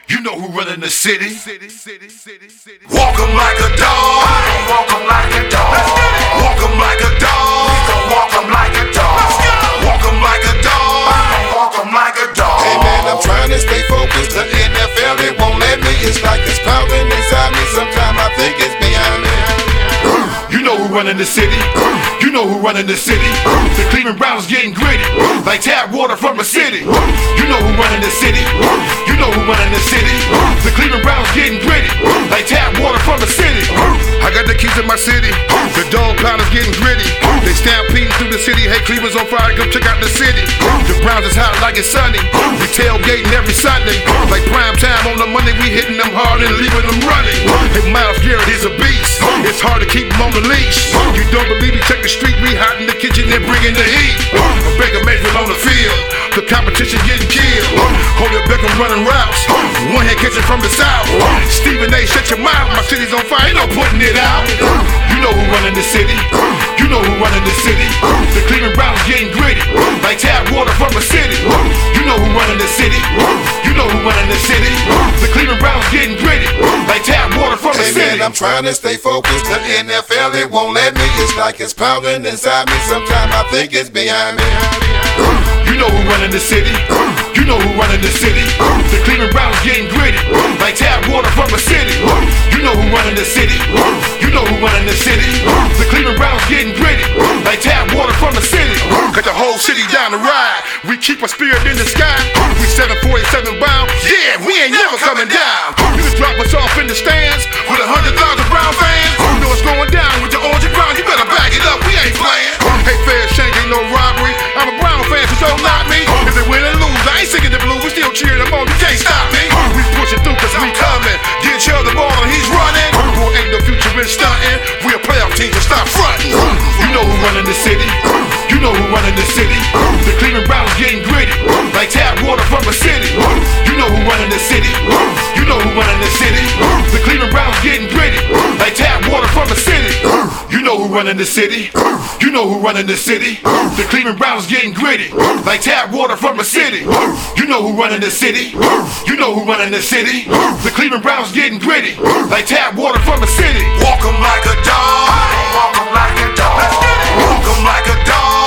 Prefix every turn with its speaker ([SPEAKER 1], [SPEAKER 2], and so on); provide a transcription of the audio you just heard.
[SPEAKER 1] You know who running the city. Walk 'em like a dog.
[SPEAKER 2] Walk 'em like a dog.
[SPEAKER 1] Walk 'em like a dog.
[SPEAKER 2] Walk 'em like a dog.
[SPEAKER 1] Walk 'em like a dog.
[SPEAKER 2] Walk 'em like a dog.
[SPEAKER 3] Hey man, I'm trying to stay focused. The NFL, they won't let me. It's like it's pounding inside me. Sometimes I think it's behind me.
[SPEAKER 1] You know who running the city. You know who running the city. The Cleveland Browns getting gritty, like tap water from a city. You know who running the city. You know who running the city. The Cleveland Browns getting gritty, like tap water from a city. I got the keys to my city. The dog pound is getting gritty. They stampeding through the city. Hey, Cleveland's on fire. Come check out the city. The Browns is hot like it's sunny. We tailgating every Sunday. Like prime time on the Monday, we hitting them hard and leaving them running. Hey, Myles Garrett, he's a beast. It's hard to keep him on the leash. You don't believe me? Check the street. We hot in the kitchen. They're bringing the heat. Baker Mayfield on the field. The competition getting killed. Odell Beckham running routes. One hand catching from the south. Stephen A. Shut your mouth. My city's on fire. Ain't no putting it out. You know who running the city. You know who running the city. The Cleveland Browns getting gritty, like tap water from a city. You know who running the city. You know who running the city. The Cleveland Browns getting gritty, like tap water from a
[SPEAKER 3] Hey
[SPEAKER 1] city.
[SPEAKER 3] man, I'm trying to stay focused. The NFL, they won't let me. It's like it's pounding inside me. Sometimes I think it's behind me.
[SPEAKER 1] You know who running the city. You know who running the city. The Cleveland Browns getting gritty, like tap water from a city. You know who running the city. You know who running the city. The Cleveland Browns getting gritty, like tap water from a city. Cut the whole city down the ride. We keep our spirit in the sky. We 747 bound. Yeah, we ain't never coming down. You can drop us off in the stands with 100,000 Brown fans. You know it's going down with the orange and brown. You better back it up. We ain't playing. Hey, fair shank ain't no robbery. I'm a Brown fan, so don't knock me. If they win or lose, I ain't singing the blues. We still cheering them on. You can't stop me. We pushing through 'cause we coming. Get Chill the ball and he's running. Boy, ain't no future in stunting. We a playoff team, so stop fronting. You know who running the city. You know who running the city. The Cleveland Browns getting gritty, like tap water from a city. You know who running the city. You know who running the city. The Cleveland Browns getting gritty, like tap water from a city. You know who running the city. You know who running the city. The Cleveland Browns getting gritty, like tap water from a city. You know who running the city. You know who running the city. The Cleveland Browns getting gritty, like tap water from a city.
[SPEAKER 2] Walk 'em like a dog. Walk 'em like a dog. Walk 'em like a dog.